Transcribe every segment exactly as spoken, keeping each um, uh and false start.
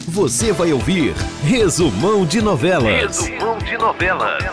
Você vai ouvir Resumão de Novelas. Resumão de Novelas.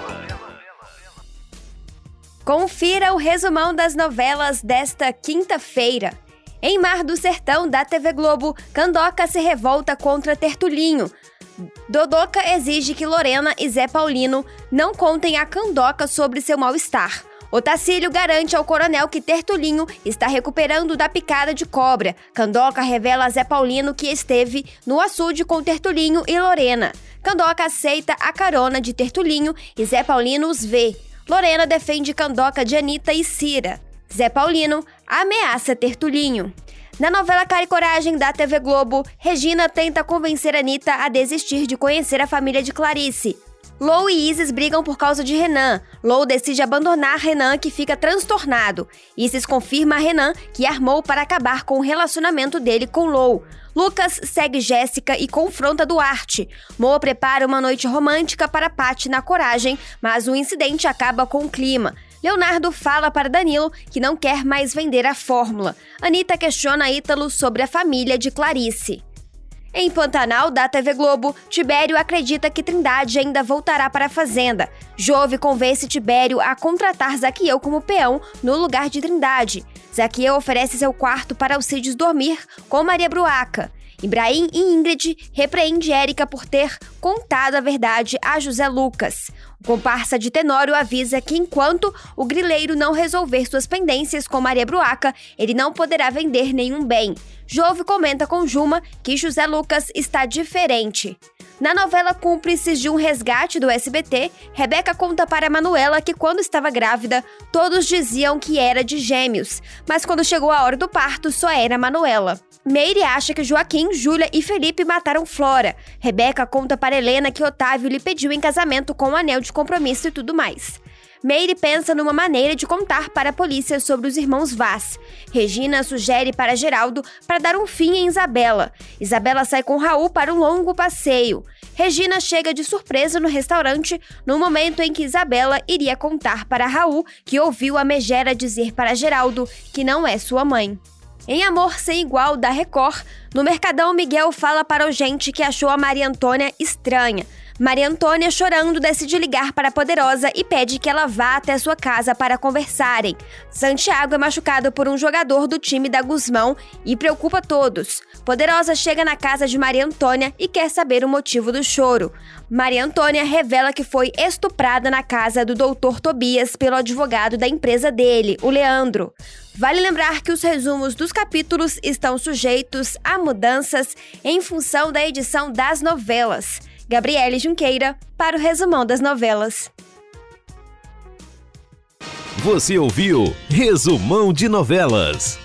Confira o resumão das novelas desta quinta-feira. Em Mar do Sertão, da T V Globo, Candoca se revolta contra Tertulinho. Dodocca exige que Lorena e Zé Paulino não contem a Candoca sobre seu mal-estar. Otacílio garante ao coronel que Tertulinho está recuperando da picada de cobra. Candoca revela a Zé Paulino que esteve no açude com Tertulinho e Lorena. Candoca aceita a carona de Tertulinho e Zé Paulino os vê. Lorena defende Candoca de Anitta e Cira. Zé Paulino ameaça Tertulinho. Na novela Cara e Coragem, da T V Globo, Regina tenta convencer Anitta a desistir de conhecer a família de Clarice. Lou e Isis brigam por causa de Renan. Lou decide abandonar Renan, que fica transtornado. Isis confirma a Renan que armou para acabar com o relacionamento dele com Lou. Lucas segue Jéssica e confronta Duarte. Moa prepara uma noite romântica para Paty na Coragem, mas o incidente acaba com o clima. Leonardo fala para Danilo que não quer mais vender a fórmula. Anitta questiona Ítalo sobre a família de Clarice. Em Pantanal, da T V Globo, Tibério acredita que Trindade ainda voltará para a fazenda. Jove convence Tibério a contratar Zaqueu como peão no lugar de Trindade. Zaqueu oferece seu quarto para Alcides dormir com Maria Bruaca. Ibrahim e Ingrid repreende Érica por ter contado a verdade a José Lucas. O comparsa de Tenório avisa que enquanto o grileiro não resolver suas pendências com Maria Bruaca, ele não poderá vender nenhum bem. Jove comenta com Juma que José Lucas está diferente. Na novela Cúmplices de um Resgate do S B T, Rebeca conta para Manuela que quando estava grávida, todos diziam que era de gêmeos, mas quando chegou a hora do parto, só era Manuela. Meire acha que Joaquim, Júlia e Felipe mataram Flora. Rebeca conta para Helena que Otávio lhe pediu em casamento com um anel de compromisso e tudo mais. Meire pensa numa maneira de contar para a polícia sobre os irmãos Vaz. Regina sugere para Geraldo para dar um fim em Isabela. Isabela sai com Raul para um longo passeio. Regina chega de surpresa no restaurante no momento em que Isabela iria contar para Raul que ouviu a megera dizer para Geraldo que não é sua mãe. Em Amor Sem Igual, da Record, no Mercadão, Miguel fala para o gente que achou a Maria Antônia estranha. Maria Antônia, chorando, decide ligar para a Poderosa e pede que ela vá até sua casa para conversarem. Santiago é machucado por um jogador do time da Guzmão e preocupa todos. Poderosa chega na casa de Maria Antônia e quer saber o motivo do choro. Maria Antônia revela que foi estuprada na casa do doutor Tobias pelo advogado da empresa dele, o Leandro. Vale lembrar que os resumos dos capítulos estão sujeitos a mudanças em função da edição das novelas. Gabriele Junqueira, para o Resumão das Novelas. Você ouviu Resumão de Novelas.